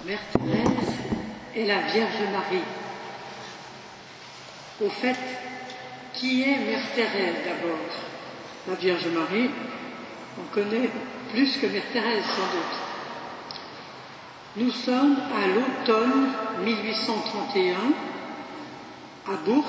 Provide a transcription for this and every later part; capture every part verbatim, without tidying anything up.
Mère Thérèse et la Vierge Marie. Au fait, qui est Mère Thérèse d'abord? La Vierge Marie, on connaît plus que Mère Thérèse sans doute. Nous sommes à l'automne mille huit cent trente et un, à Bourg.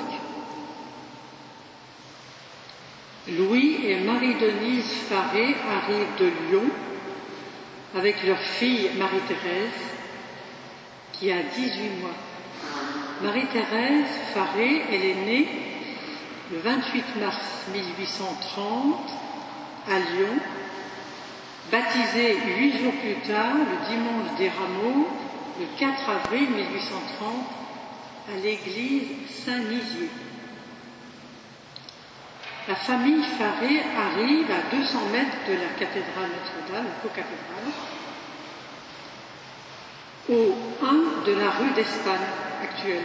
Louis et Marie-Denise Faré arrivent de Lyon avec leur fille Marie-Thérèse, qui a dix-huit mois. Marie-Thérèse Faré, elle est née le vingt-huit mars mille huit cent trente à Lyon, baptisée huit jours plus tard, le dimanche des Rameaux, le quatre avril mille huit cent trente, à l'église Saint-Nizier. La famille Faré arrive à deux cents mètres de la cathédrale Notre-Dame, la co-cathédrale, au un de la rue d'Espagne actuelle.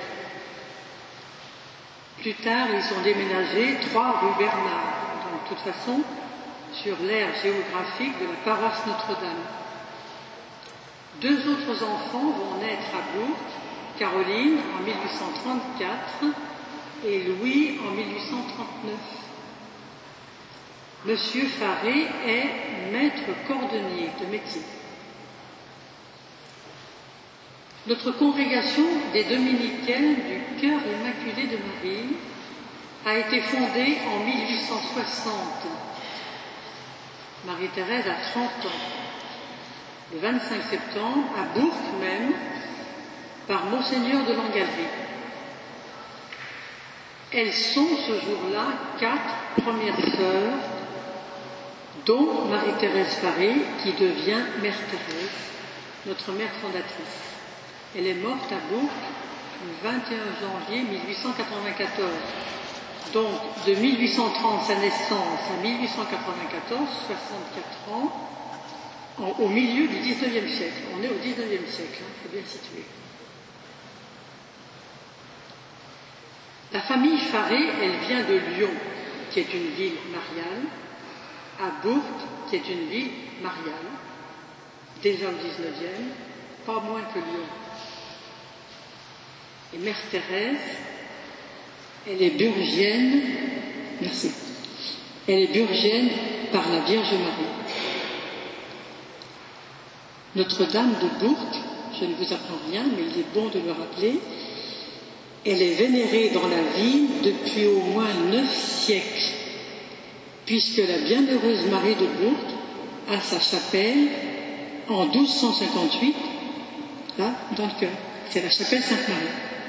Plus tard, ils ont déménagé trois rue Bernard, donc de toute façon sur l'aire géographique de la paroisse Notre-Dame. Deux autres enfants vont naître à Bourg, Caroline en mille huit cent trente-quatre et Louis en mille huit cent trente-neuf. Monsieur Faré est maître cordonnier de métier. Notre congrégation des Dominicaines du Cœur Immaculé de Marie a été fondée en mille huit cent soixante. Marie-Thérèse a trente ans. Le vingt-cinq septembre, à Bourg même, par Monseigneur de Langallery. Elles sont ce jour-là quatre premières sœurs, dont Marie-Thérèse Faré, qui devient Mère Thérèse, notre mère fondatrice. Elle est morte à Bourg le vingt et un janvier mille huit cent quatre-vingt-quatorze. Donc, de mille huit cent trente, sa naissance, à mille huit cent quatre-vingt-quatorze, soixante-quatre ans, en, au milieu du dix-neuvième siècle. On est au dix-neuvième siècle, il hein, faut bien situer. La famille Faré, elle vient de Lyon, qui est une ville mariale, à Bourg, qui est une ville mariale, déjà au dix-neuvième, pas moins que Lyon. Et Mère Thérèse, elle est burgienne, merci, elle est burgienne par la Vierge Marie. Notre-Dame de Bourg, je ne vous apprends rien, mais il est bon de le rappeler, elle est vénérée dans la ville depuis au moins neuf siècles, puisque la bienheureuse Marie de Bourg a sa chapelle en douze cent cinquante-huit, là, dans le cœur. C'est la chapelle Sainte-Marie.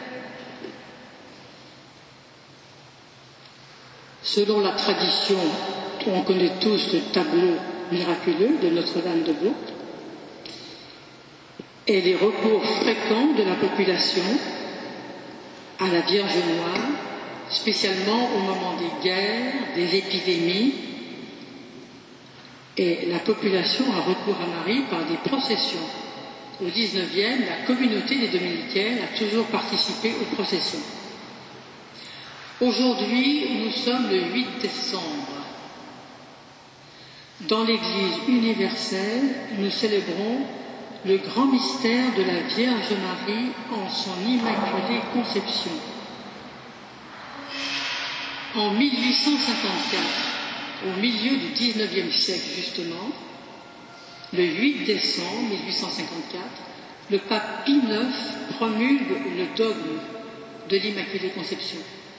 Selon la tradition, on connaît tous le tableau miraculeux de Notre-Dame de Bourg et les recours fréquents de la population à la Vierge Noire, spécialement au moment des guerres, des épidémies, et la population a recours à Marie par des processions. Au dix-neuvième, la communauté des Dominicaines a toujours participé aux processions. Aujourd'hui, nous sommes le huit décembre. Dans l'Église universelle, nous célébrons le grand mystère de la Vierge Marie en son immaculée conception. En mille huit cent cinquante-quatre, au milieu du dix-neuvième siècle justement, le huit décembre mille huit cent cinquante-quatre, le pape Pie neuf promulgue le dogme de l'Immaculée Conception.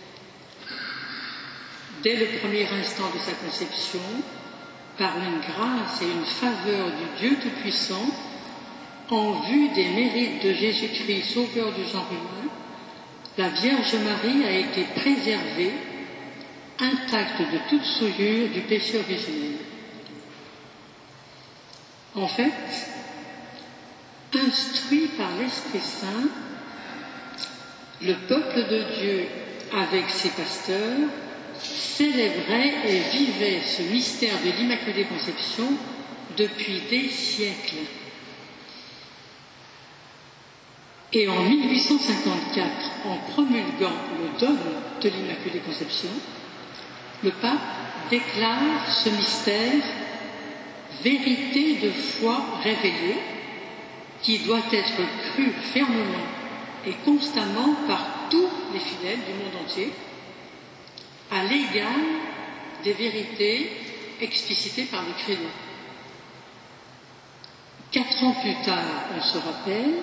Dès le premier instant de sa conception, par une grâce et une faveur du Dieu Tout-Puissant, en vue des mérites de Jésus-Christ, sauveur du genre humain, la Vierge Marie a été préservée, intacte de toute souillure du péché originel. En fait, instruit par l'Esprit Saint, le peuple de Dieu, avec ses pasteurs, célébrait et vivait ce mystère de l'Immaculée Conception depuis des siècles. Et en mille huit cent cinquante-quatre, en promulguant le dogme de l'Immaculée Conception, le pape déclare ce mystère vérité de foi révélée, qui doit être cru fermement et constamment par tous les fidèles du monde entier, à l'égal des vérités explicitées par le credo. Quatre ans plus tard, on se rappelle,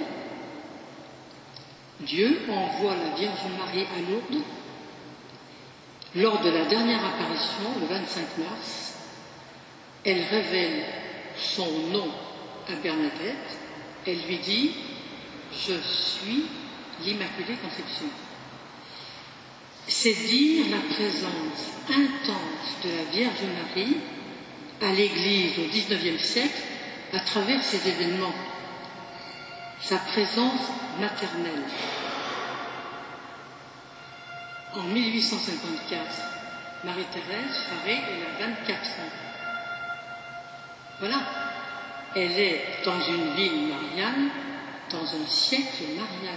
Dieu envoie la Vierge Marie à Lourdes. Lors de la dernière apparition, le vingt-cinq mars, elle révèle son nom à Bernadette. Elle lui dit « Je suis l'Immaculée Conception ». C'est dire la présence intense de la Vierge Marie à l'Église au dix-neuvième siècle à travers ces événements, sa présence maternelle. En mille huit cent cinquante-quatre, Marie-Thérèse Faré, elle a vingt-quatre ans. Voilà, elle est dans une ville mariale, dans un siècle marial.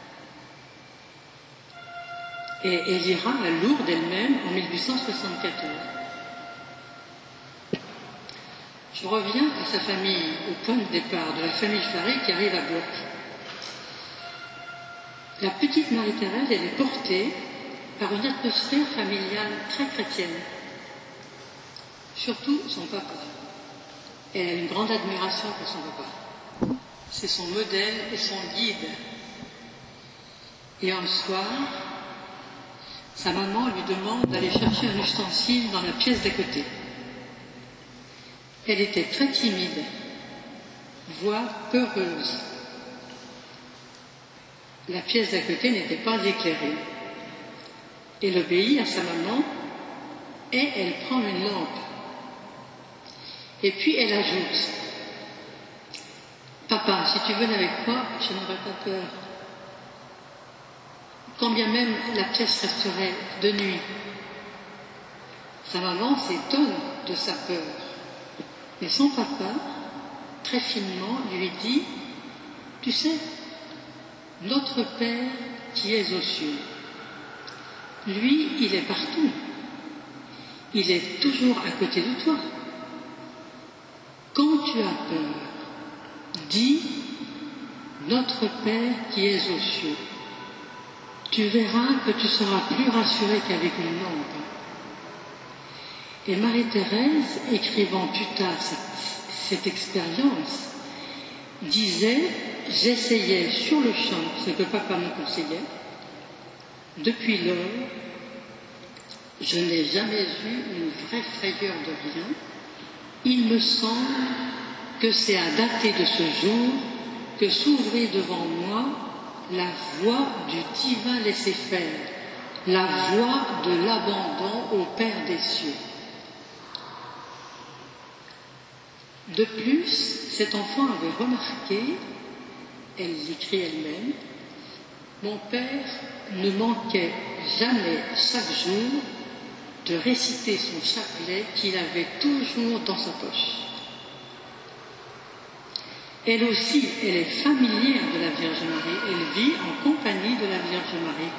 Et elle ira à Lourdes elle-même en mille huit cent soixante-quatorze. Je reviens à sa famille, au point de départ de la famille Faré qui arrive à Bourg. La petite Marie-Thérèse, elle est portée par une atmosphère familiale très chrétienne. Surtout son papa. Elle a une grande admiration pour son papa. C'est son modèle et son guide. Et un soir, sa maman lui demande d'aller chercher un ustensile dans la pièce d'à côté. Elle était très timide, voire peureuse. La pièce d'à côté n'était pas éclairée. Elle obéit à sa maman et elle prend une lampe. Et puis elle ajoute « Papa, si tu venais avec moi, je n'aurais pas peur. Quand bien même la pièce resterait de nuit. » Sa maman s'étonne de sa peur. Mais son papa, très finement, lui dit « Tu sais, notre Père qui est aux cieux, lui, il est partout. Il est toujours à côté de toi. Quand tu as peur, dis « Notre Père qui es aux cieux ». Tu verras que tu seras plus rassuré qu'avec une lampe. Et Marie-Thérèse, écrivant plus tard cette expérience, disait « J'essayais sur le champ ce que papa me conseillait. Depuis lors, je n'ai jamais eu une vraie frayeur de rien. Il me semble que c'est à dater de ce jour que s'ouvrit devant moi la voie du divin laisser-faire, la voie de l'abandon au Père des cieux. » De plus, cet enfant avait remarqué, elle l'écrit elle-même, « Mon père ne manquait jamais chaque jour de réciter son chapelet qu'il avait toujours dans sa poche. » Elle aussi, elle est familière de la Vierge Marie, elle vit en compagnie de la Vierge Marie.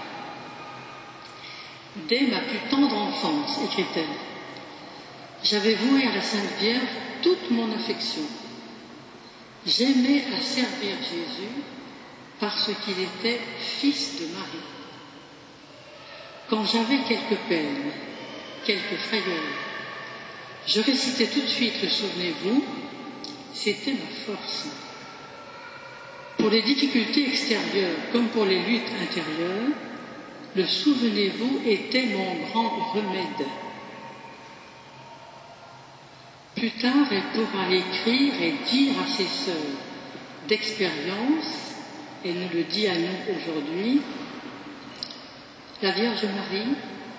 « Dès ma plus tendre enfance, écrit-elle, j'avais voué à la Sainte Vierge toute mon affection. J'aimais à servir Jésus parce qu'il était fils de Marie. Quand j'avais quelques peines, quelques frayeurs, je récitais tout de suite le souvenez-vous, c'était ma force. Pour les difficultés extérieures comme pour les luttes intérieures, le souvenez-vous était mon grand remède. Plus tard, elle pourra écrire et dire à ses sœurs d'expérience, elle nous le dit à nous aujourd'hui, la Vierge Marie,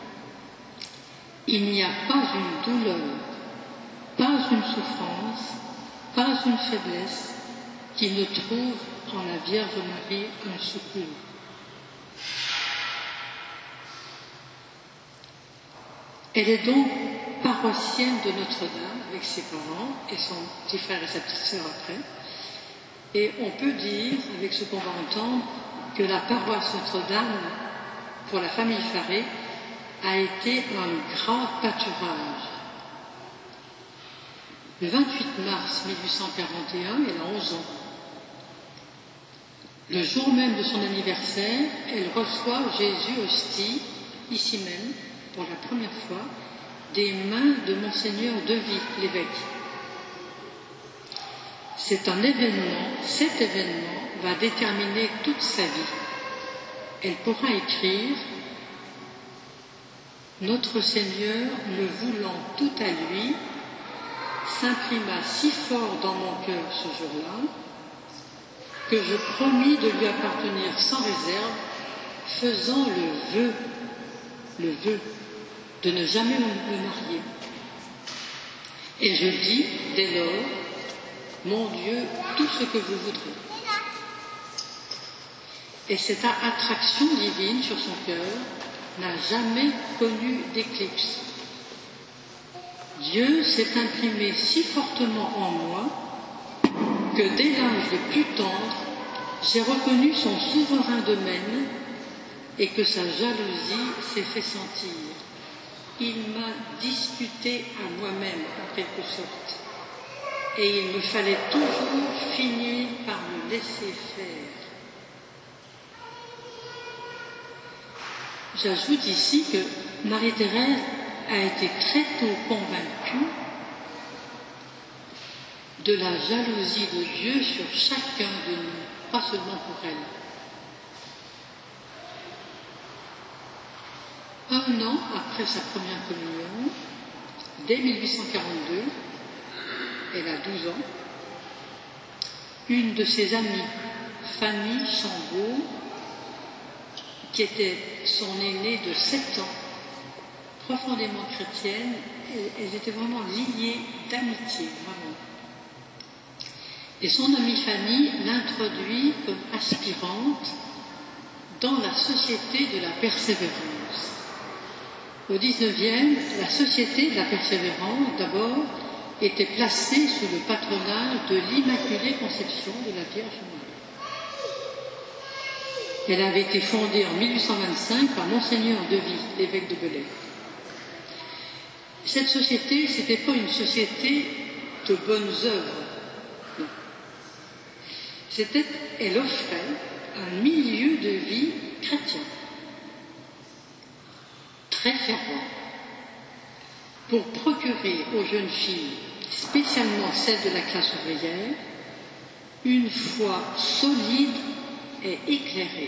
il n'y a pas une douleur, pas une souffrance, pas une faiblesse qui ne trouve en la Vierge Marie un secours. Elle est donc paroissienne de Notre-Dame avec ses parents et son petit frère et sa petite sœur après. Et on peut dire, avec ce qu'on va entendre, que la paroisse Notre-Dame, pour la famille Faré, a été un grand pâturage. Le vingt-huit mars mille huit cent quarante et un, elle a onze ans. Le jour même de son anniversaire, elle reçoit Jésus hostie, ici même, pour la première fois, des mains de Monseigneur Devy, l'évêque. C'est un événement, cet événement va déterminer toute sa vie. Elle pourra écrire « Notre Seigneur, le voulant tout à lui, s'imprima si fort dans mon cœur ce jour-là, que je promis de lui appartenir sans réserve, faisant le vœu, le vœu de ne jamais me marier. Et je dis, dès lors, mon Dieu, tout ce que vous voudrez. » Et cette attraction divine sur son cœur n'a jamais connu d'éclipse. Dieu s'est imprimé si fortement en moi que dès l'âge le plus tendre, j'ai reconnu son souverain domaine et que sa jalousie s'est fait sentir. Il m'a disputé à moi-même, en quelque sorte, et il me fallait toujours finir par me laisser faire. J'ajoute ici que Marie-Thérèse a été très tôt convaincue de la jalousie de Dieu sur chacun de nous, pas seulement pour elle. Un an après sa première communion, dès mille huit cent quarante-deux, elle a douze ans, une de ses amies, Fanny Chambaud, qui était son aînée de sept ans, profondément chrétienne, elles étaient vraiment liées d'amitié, vraiment. Et son amie Fanny l'introduit comme aspirante dans la Société de la Persévérance. Au dix-neuvième, la Société de la Persévérance, d'abord, était placée sous le patronage de l'Immaculée Conception de la Vierge Marie. Elle avait été fondée en mille huit cent vingt-cinq par Monseigneur Devy, l'évêque de Belley. Cette société, ce n'était pas une société de bonnes œuvres. Non. C'était, elle offrait un milieu de vie chrétien, très fervent, pour procurer aux jeunes filles, spécialement celles de la classe ouvrière, une foi solide et éclairée.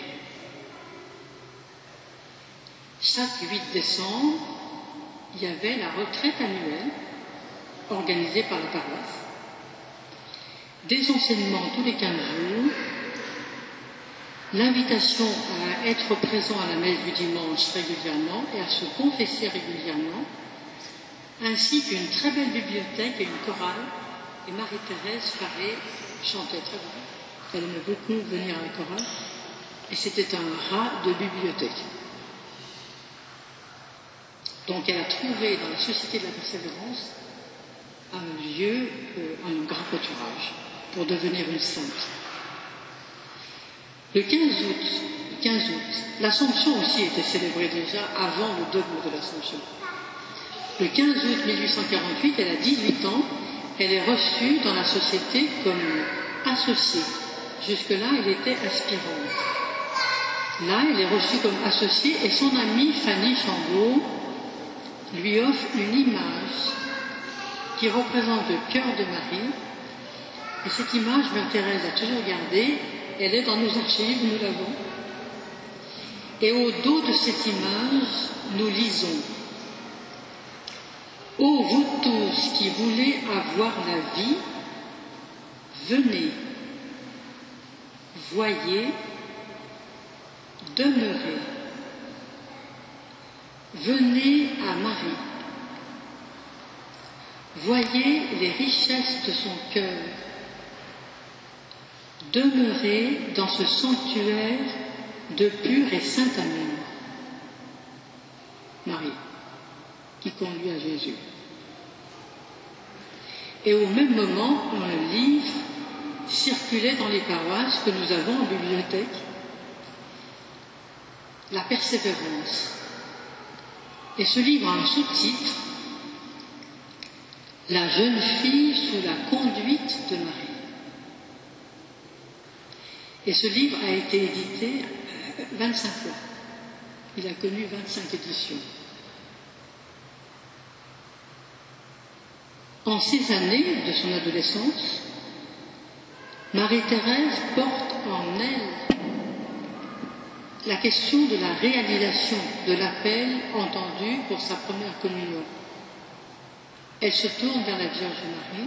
Chaque huit décembre, il y avait la retraite annuelle organisée par la paroisse, des enseignements tous les quinze jours, l'invitation à être présent à la messe du dimanche régulièrement et à se confesser régulièrement, ainsi qu'une très belle bibliothèque et une chorale. Et Marie-Thérèse Faré chantait très bien. Elle aimait beaucoup venir à la chorale. Et c'était un rat de bibliothèque. Donc elle a trouvé dans la Société de la Persévérance un lieu, euh, un grand pâturage pour devenir une sainte. Le quinze août, le quinze août, l'Assomption aussi était célébrée déjà avant le dogme de l'Assomption. Le quinze août mille huit cent quarante-huit, elle a dix-huit ans, elle est reçue dans la société comme associée. Jusque-là, elle était aspirante. Là, elle est reçue comme associée et son amie Fanny Chambaud lui offre une image qui représente le cœur de Marie. Et cette image, Mère Thérèse a toujours gardée, elle est dans nos archives, nous l'avons. Et au dos de cette image, nous lisons: ô vous tous qui voulez avoir la vie, venez, voyez, demeurez. Venez à Marie. Voyez les richesses de son cœur. Demeurez dans ce sanctuaire de pur et saint amour. Marie, qui conduit à Jésus. Et au même moment, un livre circulait dans les paroisses que nous avons en bibliothèque, La Persévérance. Et ce livre a un sous-titre, La jeune fille sous la conduite de Marie. Et ce livre a été édité vingt-cinq fois. Il a connu vingt-cinq éditions. En ces années de son adolescence, Marie-Thérèse porte en elle la question de la réalisation de l'appel entendu pour sa première communion. Elle se tourne vers la Vierge Marie.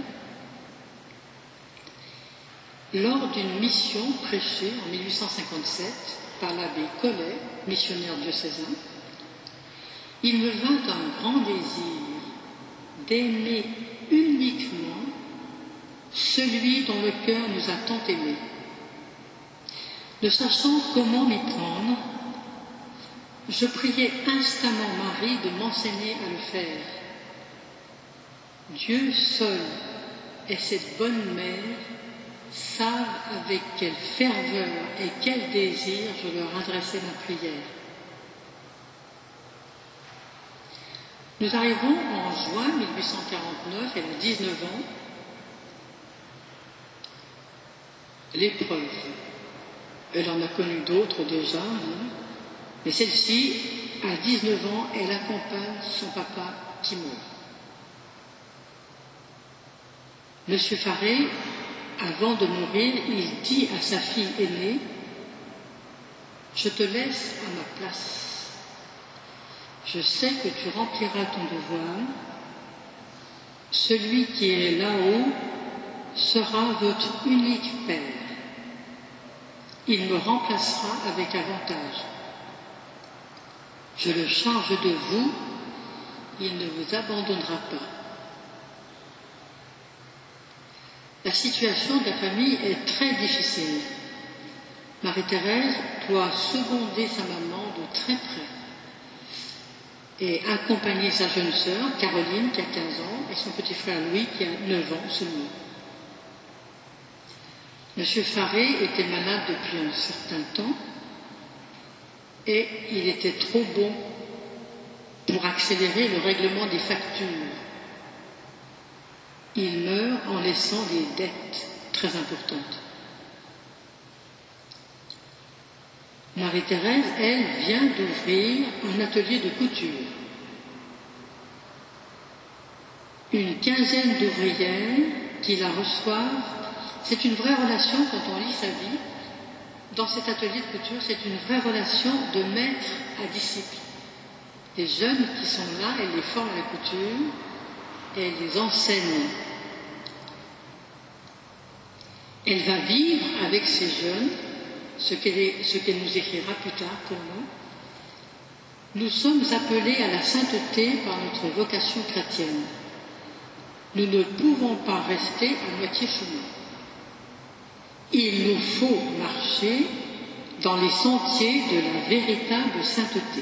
Lors d'une mission prêchée en mille huit cent cinquante-sept par l'abbé Collet, missionnaire diocésain, il me vint un grand désir d'aimer uniquement celui dont le cœur nous a tant aimés. Ne sachant comment m'y prendre, je priais instamment Marie de m'enseigner à le faire. Dieu seul et cette bonne mère savent avec quelle ferveur et quel désir je leur adressais ma prière. Nous arrivons en juin mille huit cent quarante-neuf, elle a dix-neuf ans. L'épreuve, elle en a connu d'autres déjà, hein, mais celle-ci, à dix-neuf ans, elle accompagne son papa qui meurt. Monsieur Faré, avant de mourir, il dit à sa fille aînée, « Je te laisse à ma place. Je sais que tu rempliras ton devoir. Celui qui est là-haut sera votre unique Père. Il me remplacera avec avantage. Je le charge de vous, il ne vous abandonnera pas. » La situation de la famille est très difficile. Marie-Thérèse doit seconder sa maman de très près et accompagner sa jeune sœur, Caroline, qui a quinze ans, et son petit frère Louis, qui a neuf ans seulement. Monsieur Faré était malade depuis un certain temps et il était trop bon pour accélérer le règlement des factures. Il meurt en laissant des dettes très importantes. Marie-Thérèse, elle, vient d'ouvrir un atelier de couture. Une quinzaine d'ouvrières qui la reçoivent. C'est une vraie relation, quand on lit sa vie, dans cet atelier de couture, c'est une vraie relation de maître à disciple. Les jeunes qui sont là, elle les forme à la couture et elle les enseigne. Elle va vivre avec ces jeunes, ce qu'elle, ce qu'elle nous écrira plus tard pour nous. Nous sommes appelés à la sainteté par notre vocation chrétienne. Nous ne pouvons pas rester à moitié chemin. Il nous faut marcher dans les sentiers de la véritable sainteté.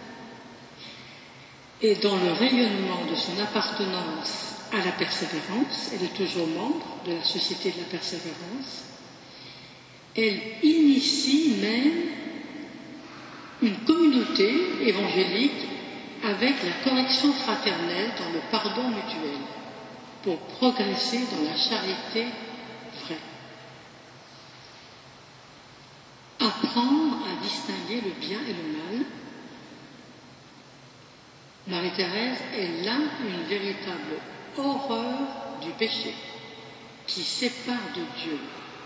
Et dans le rayonnement de son appartenance à la persévérance, elle est toujours membre de la Société de la Persévérance, elle initie même une communauté évangélique avec la correction fraternelle dans le pardon mutuel, pour progresser dans la charité vraie. Apprendre à distinguer le bien et le mal. Marie-Thérèse, elle a une véritable horreur du péché qui sépare de Dieu.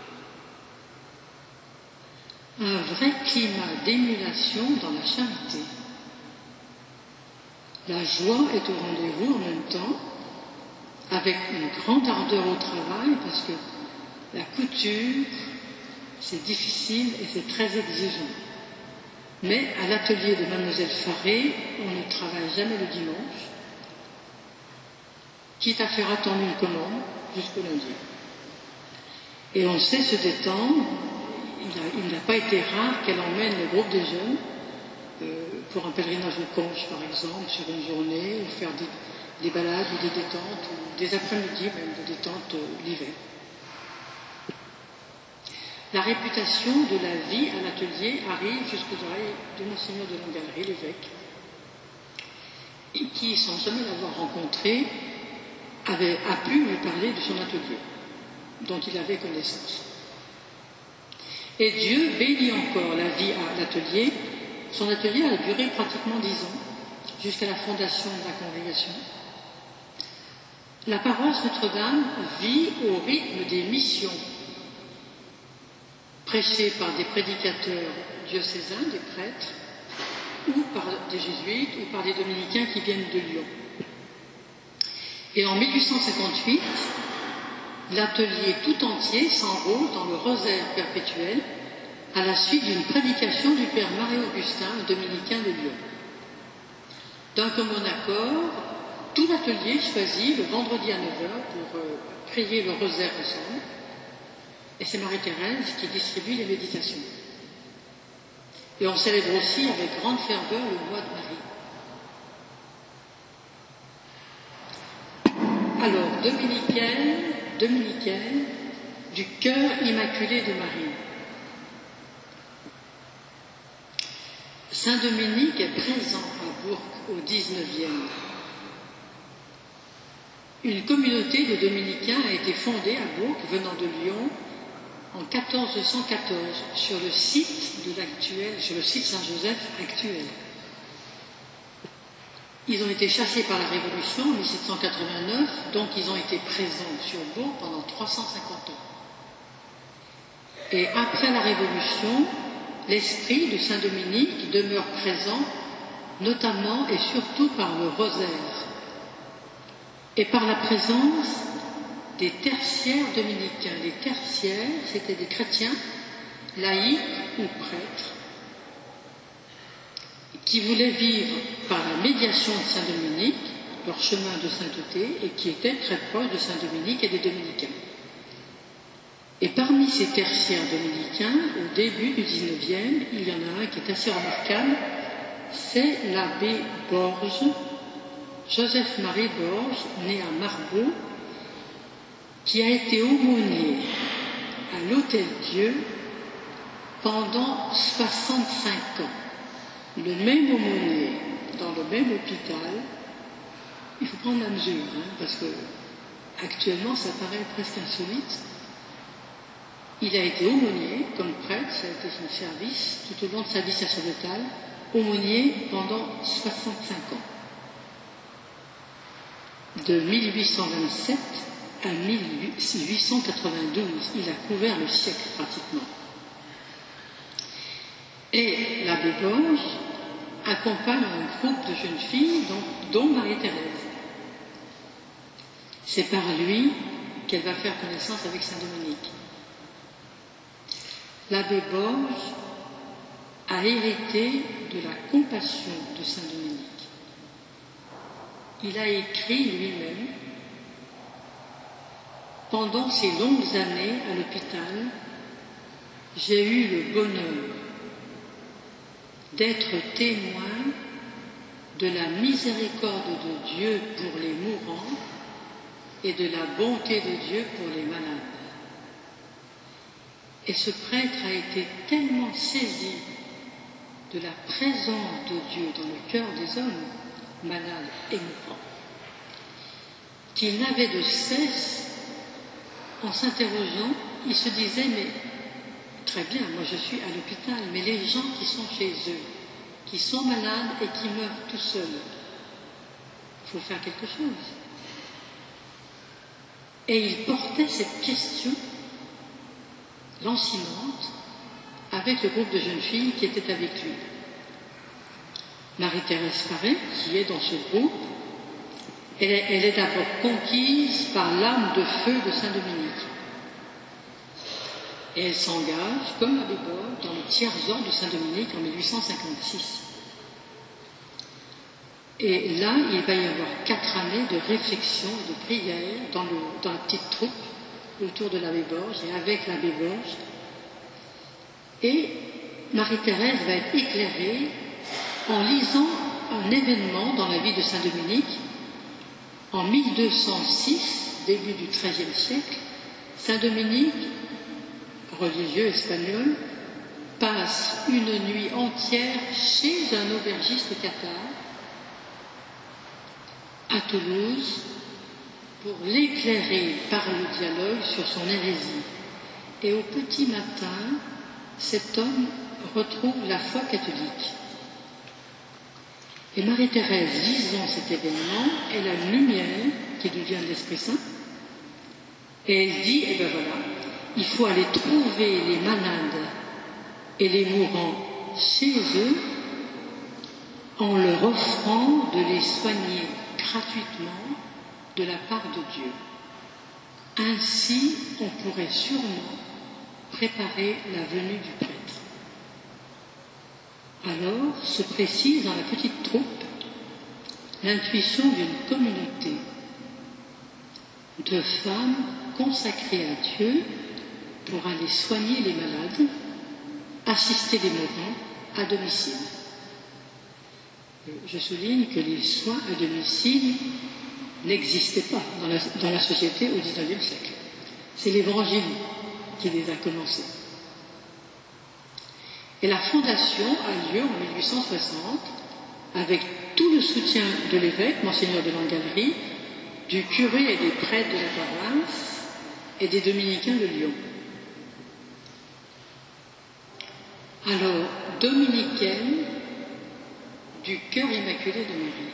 Un vrai climat d'émulation dans la charité. La joie est au rendez-vous en même temps, avec une grande ardeur au travail, parce que la couture, c'est difficile et c'est très exigeant. Mais à l'atelier de Mademoiselle Faré, on ne travaille jamais le dimanche, quitte à faire attendre une commande jusqu'au lundi. Et on sait se détendre. Il n'a pas été rare qu'elle emmène le groupe des jeunes euh, pour un pèlerinage de Conche, par exemple, sur une journée, ou faire des, des balades ou des détentes, ou des après-midi même, des détentes euh, l'hiver. La réputation de la vie à l'atelier arrive jusqu'aux oreilles de Monseigneur de Langalerie, l'évêque, et qui, sans jamais l'avoir rencontré, avait, a pu lui parler de son atelier, dont il avait connaissance. Et Dieu bénit encore la vie à l'atelier. Son atelier a duré pratiquement dix ans, jusqu'à la fondation de la congrégation. La paroisse Notre-Dame vit au rythme des missions prêchées par des prédicateurs diocésains, des prêtres, ou par des jésuites, ou par des dominicains qui viennent de Lyon. Et en mille huit cent cinquante-huit, l'atelier tout entier s'enrôle dans le rosaire perpétuel à la suite d'une prédication du père Marie-Augustin, dominicain de Lyon. D'un commun accord, tout l'atelier choisit le vendredi à neuf heures pour euh, prier le rosaire ensemble, et c'est Marie-Thérèse qui distribue les méditations. Et on célèbre aussi avec grande ferveur le mois de Marie. Alors, dominicaine, dominicaine du cœur immaculé de Marie. Saint Dominique est présent à Bourg au dix-neuvième. Une communauté de dominicains a été fondée à Bourg, venant de Lyon, en quatorze cent quatorze, sur le site de l'actuel, sur le site Saint-Joseph actuel. Ils ont été chassés par la Révolution en mille sept cent quatre-vingt-neuf, donc ils ont été présents sur Bourg pendant trois cent cinquante ans. Et après la Révolution, l'esprit de Saint-Dominique demeure présent, notamment et surtout par le rosaire, et par la présence des tertiaires dominicains. Les tertiaires, c'était des chrétiens, laïcs ou prêtres, qui voulaient vivre par la médiation de Saint-Dominique leur chemin de sainteté et qui étaient très proches de Saint-Dominique et des dominicains. Et parmi ces tertiaires dominicains, au début du dix-neuvième, il y en a un qui est assez remarquable, c'est l'abbé Borges, Joseph-Marie Borges, né à Marbourg, qui a été aumônier à l'Hôtel-Dieu pendant soixante-cinq ans. Le même aumônier dans le même hôpital, il faut prendre la mesure, hein, parce que actuellement ça paraît presque insolite. Il a été aumônier comme prêtre, ça a été son service tout au long de sa vie sacerdotale, aumônier pendant soixante-cinq ans. De mille huit cent vingt-sept à mille huit cent quatre-vingt-douze, il a couvert le siècle pratiquement. Et l'abbé Borges accompagne un groupe de jeunes filles, dont, dont Marie-Thérèse. C'est par lui qu'elle va faire connaissance avec Saint-Dominique. L'abbé Borges a hérité de la compassion de Saint-Dominique. Il a écrit lui-même, pendant ces longues années à l'hôpital, j'ai eu le bonheur d'être témoin de la miséricorde de Dieu pour les mourants et de la bonté de Dieu pour les malades. Et ce prêtre a été tellement saisi de la présence de Dieu dans le cœur des hommes, malades et mourants, qu'il n'avait de cesse, en s'interrogeant, il se disait, mais très bien, moi je suis à l'hôpital, mais les gens qui sont chez eux, qui sont malades et qui meurent tout seuls, il faut faire quelque chose. Et il portait cette question lancinante avec le groupe de jeunes filles qui étaient avec lui. Marie-Thérèse Farret, qui est dans ce groupe, elle est, elle est d'abord conquise par l'âme de feu de Saint-Dominique. Et elle s'engage, comme l'abbé Borges, dans le tiers-ordre de Saint-Dominique en mille huit cent cinquante-six. Et là, il va y avoir quatre années de réflexion et de prière dans, le, dans la petite troupe autour de l'abbé Borges et avec l'abbé Borges. Et Marie-Thérèse va être éclairée en lisant un événement dans la vie de Saint-Dominique. En mille deux cent six, début du treizième siècle, Saint-Dominique, religieux espagnol, passe une nuit entière chez un aubergiste cathare à Toulouse pour l'éclairer par le dialogue sur son hérésie. Et au petit matin, cet homme retrouve la foi catholique. Et Marie-Thérèse, visant cet événement, elle a une lumière qui devient l'Esprit Saint, et elle dit, eh bien voilà, il faut aller trouver les malades et les mourants chez eux en leur offrant de les soigner gratuitement de la part de Dieu. Ainsi, on pourrait sûrement préparer la venue du prêtre. Alors se précise dans la petite troupe l'intuition d'une communauté de femmes consacrées à Dieu pour aller soigner les malades, assister les mourants à domicile. Je souligne que les soins à domicile n'existaient pas dans la, dans la société au dix-neuvième siècle. C'est l'Évangile qui les a commencés. Et la fondation a lieu en mille huit cent soixante avec tout le soutien de l'évêque, Monseigneur de Langallery, du curé et des prêtres de la paroisse et des dominicains de Lyon. Alors, dominicaine du cœur immaculé de Marie.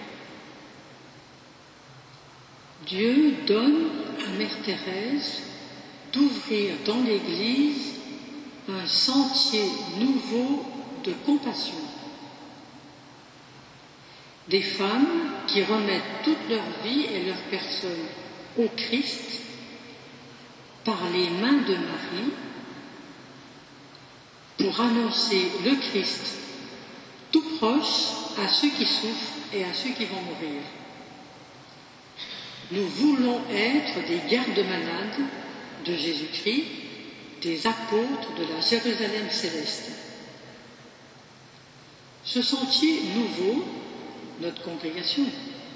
Dieu donne à Mère Thérèse d'ouvrir dans l'Église un sentier nouveau de compassion. Des femmes qui remettent toute leur vie et leur personne au Christ par les mains de Marie pour annoncer le Christ tout proche à ceux qui souffrent et à ceux qui vont mourir. Nous voulons être des gardes-malades de Jésus-Christ, des apôtres de la Jérusalem céleste. Ce sentier nouveau, notre congrégation,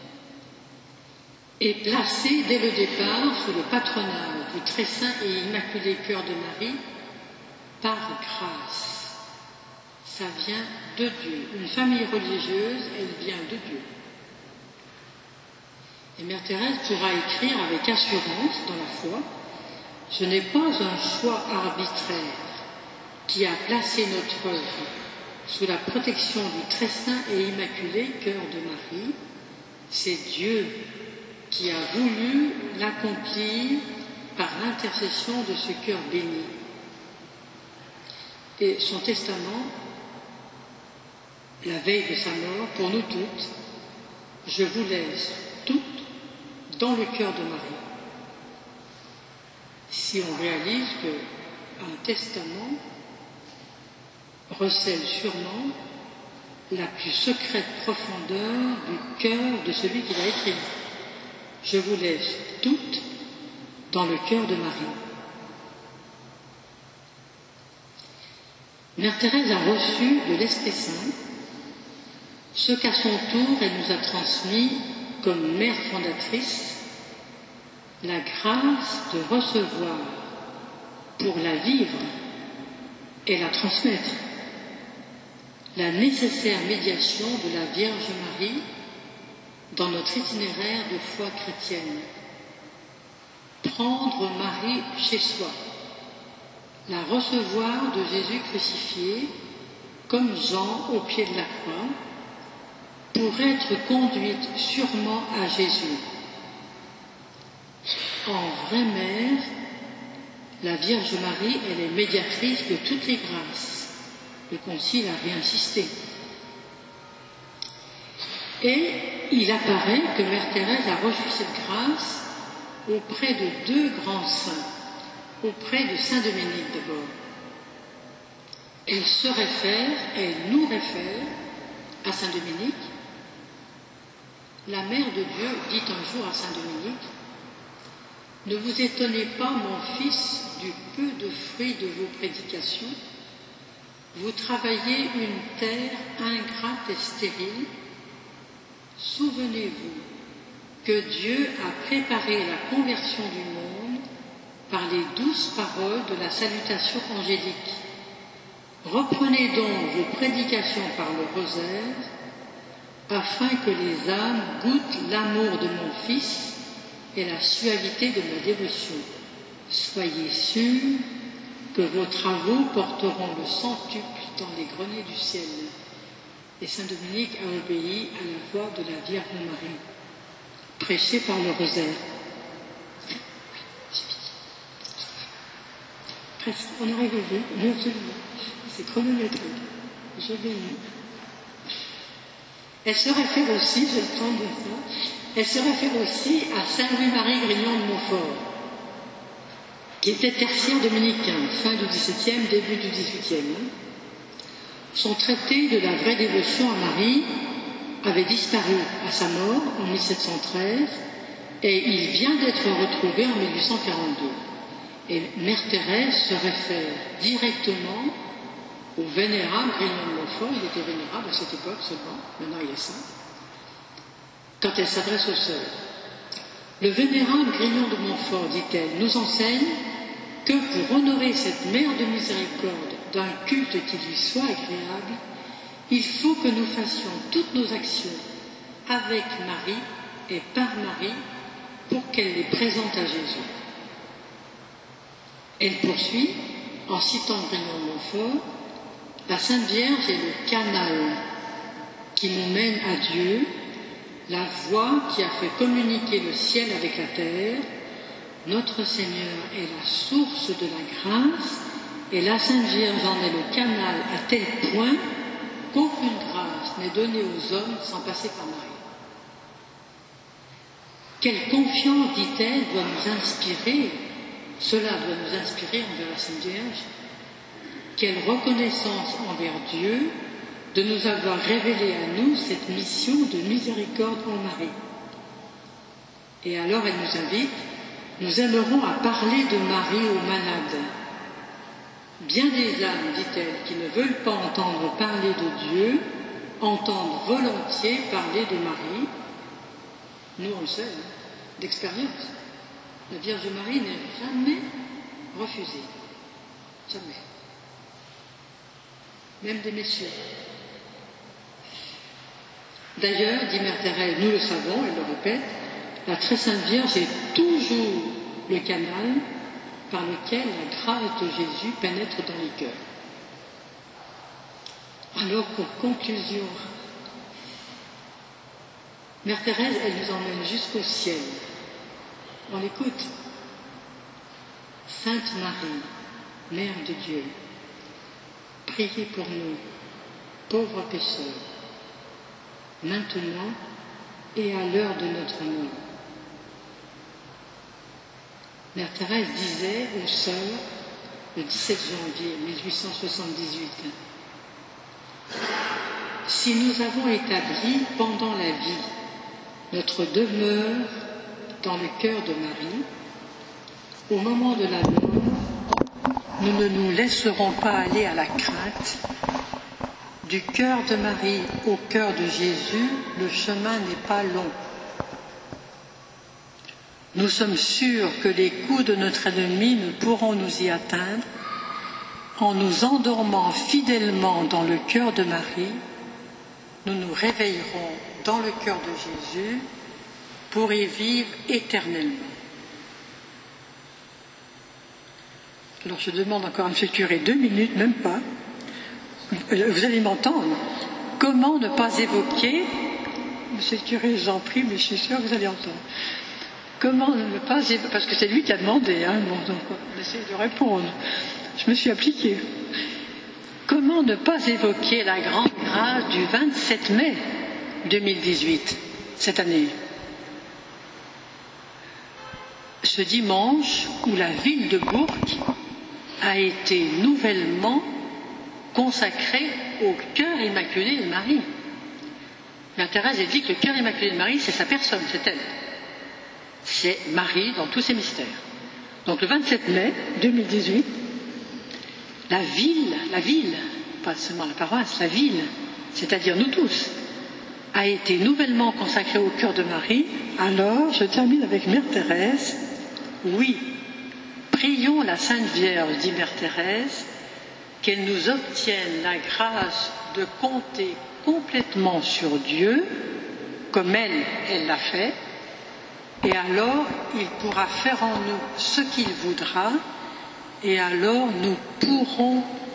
est placé dès le départ sous le patronage du très saint et immaculé cœur de Marie par grâce. Ça vient de Dieu. Une famille religieuse, elle vient de Dieu. Et Mère Thérèse pourra écrire avec assurance dans la foi: ce n'est pas un choix arbitraire qui a placé notre œuvre sous la protection du très saint et immaculé cœur de Marie, c'est Dieu qui a voulu l'accomplir par l'intercession de ce cœur béni. Et son testament, la veille de sa mort, pour nous toutes, je vous laisse toutes dans le cœur de Marie. Si on réalise qu'un testament recèle sûrement la plus secrète profondeur du cœur de celui qui l'a écrit. Je vous laisse toutes dans le cœur de Marie. Mère Thérèse a reçu de l'Esprit Saint ce qu'à son tour elle nous a transmis comme mère fondatrice, la grâce de recevoir pour la vivre et la transmettre, la nécessaire médiation de la Vierge Marie dans notre itinéraire de foi chrétienne. Prendre Marie chez soi, la recevoir de Jésus crucifié, comme Jean au pied de la croix, pour être conduite sûrement à Jésus. En vraie mère, la Vierge Marie, elle est médiatrice de toutes les grâces. Le Concile a réinsisté. Et il apparaît que Mère Thérèse a reçu cette grâce auprès de deux grands saints, auprès de Saint Dominique d'abord. Elle se réfère, elle nous réfère à Saint Dominique. La Mère de Dieu dit un jour à Saint Dominique: ne vous étonnez pas, mon fils, du peu de fruits de vos prédications. Vous travaillez une terre ingrate et stérile. Souvenez-vous que Dieu a préparé la conversion du monde par les douces paroles de la salutation angélique. Reprenez donc vos prédications par le rosaire, afin que les âmes goûtent l'amour de mon Fils et la suavité de ma dévotion. Soyez sûrs que vos travaux porteront le centuple dans les greniers du ciel. Et saint Dominique a obéi à la voix de la Vierge Marie, prêchée par le rosaire. Presque, on arrive au bout, oui, absolument. C'est chronométré. Je vais. Elle se réfère aussi, je le temps de ça, elle se réfère aussi à saint Louis-Marie Grignon de Montfort, qui était tertiaire dominicain, fin du dix-septième, début du dix-huitième. Son traité de la vraie dévotion à Marie avait disparu à sa mort en mille sept cent treize et il vient d'être retrouvé en mille huit cent quarante-deux. Et Mère Thérèse se réfère directement au vénérable Grignon de Montfort. Il était vénérable à cette époque seulement, maintenant il est saint, quand elle s'adresse aux sœurs. Le vénérable Grignon de Montfort, dit-elle, nous enseigne que pour honorer cette mère de miséricorde d'un culte qui lui soit agréable, il faut que nous fassions toutes nos actions avec Marie et par Marie pour qu'elle les présente à Jésus. Elle poursuit en citant Grignon de Montfort, la Sainte Vierge est le canal qui nous mène à Dieu, la voie qui a fait communiquer le ciel avec la terre. Notre Seigneur est la source de la grâce et la Sainte Vierge en est le canal à tel point qu'aucune grâce n'est donnée aux hommes sans passer par Marie. Quelle confiance, dit-elle, doit nous inspirer, cela doit nous inspirer envers la Sainte Vierge. Quelle reconnaissance envers Dieu de nous avoir révélé à nous cette mission de miséricorde en Marie. Et alors elle nous invite, nous aimerons à parler de Marie aux malades. Bien des âmes, dit-elle, qui ne veulent pas entendre parler de Dieu, entendent volontiers parler de Marie. Nous, on le sait, hein, d'expérience. La Vierge Marie n'est jamais refusée. Jamais. Même des messieurs. D'ailleurs, dit Mère Thérèse, nous le savons, elle le répète, la très sainte Vierge est toujours le canal par lequel la grâce de Jésus pénètre dans les cœurs. Alors, pour conclusion, Mère Thérèse, elle nous emmène jusqu'au ciel. On l'écoute. Sainte Marie, Mère de Dieu, priez pour nous, pauvres pécheurs, maintenant et à l'heure de notre mort. Mère Thérèse disait aux sœurs le dix-sept janvier mille huit cent soixante-dix-huit, si nous avons établi pendant la vie notre demeure dans le cœur de Marie, au moment de la mort, nous ne nous laisserons pas aller à la crainte. Du cœur de Marie au cœur de Jésus, le chemin n'est pas long. Nous sommes sûrs que les coups de notre ennemi ne pourront nous y atteindre. En nous endormant fidèlement dans le cœur de Marie, nous nous réveillerons dans le cœur de Jésus pour y vivre éternellement. Alors je demande encore à M. le curé deux minutes, même pas. Vous allez m'entendre. Comment ne pas évoquer, Monsieur le curé, j'en prie, mais je suis sûre que vous allez entendre. Comment ne pas évoquer, parce que c'est lui qui a demandé, hein, bon, donc on essaie de répondre. Je me suis appliquée. Comment ne pas évoquer la grande grâce du vingt-sept mai deux mille dix-huit, cette année? Ce dimanche où la ville de Bourg a été nouvellement consacrée au cœur immaculé de Marie. Mère Thérèse a dit que le cœur immaculé de Marie, c'est sa personne, c'est elle. C'est Marie dans tous ses mystères. Donc le vingt-sept mai deux mille dix-huit, la ville, la ville, pas seulement la paroisse, la ville, c'est-à-dire nous tous, a été nouvellement consacrée au cœur de Marie. Alors, je termine avec Mère Thérèse. Oui, prions la Sainte Vierge, dit Mère Thérèse, qu'elle nous obtienne la grâce de compter complètement sur Dieu, comme elle, elle l'a fait, et alors il pourra faire en nous ce qu'il voudra, Et alors nous pourrons